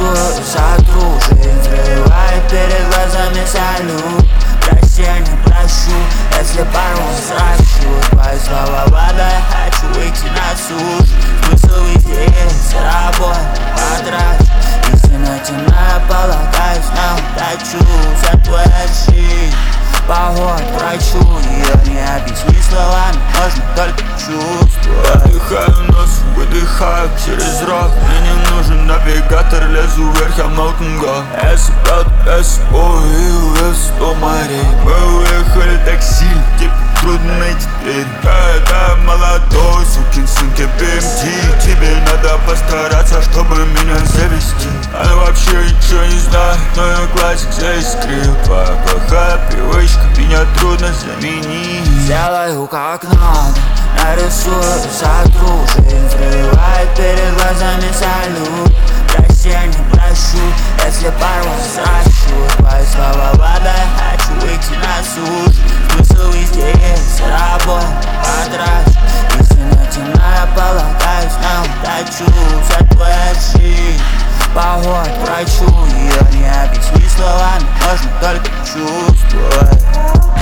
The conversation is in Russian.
Нарисую сотру, жизнь взрывает перед глазами салют. Прощения прошу, если порву сращу. Твои слова вода, я хочу выйти на сушу. Смысл везде есть, работа потрачу. Истина темная, полагаюсь на удачу. За твою жизнь поход врачу. Ее не объяснить словами, можно только чувствовать. Вдыхаю нос, выдыхаю через рот. Мне не нужен навигатор, лезу вверх, я Mountain God. S-5, S-O и S-100 морей. Мы уехали так сильно, тебе трудно найти дверь. Это молодой сукин сын, BMT. Тебе надо постараться, чтобы меня завести. Она вообще ничего не знает, но ее глазик заискрил. Твоя плохая привычка, меня трудно заменить. Сделаю как надо, нарисую сотру. Жизнь взрывает перед глазами салют. Прощения прошу, если порву сращу. Твои слова вода, я хочу выйти на сушу. Смысл везде есть, работа потрачу. Истина темная, полагаюсь на удачу. За твою жизнь поход врачу. Ее не объяснить словами, можно только чувствовать.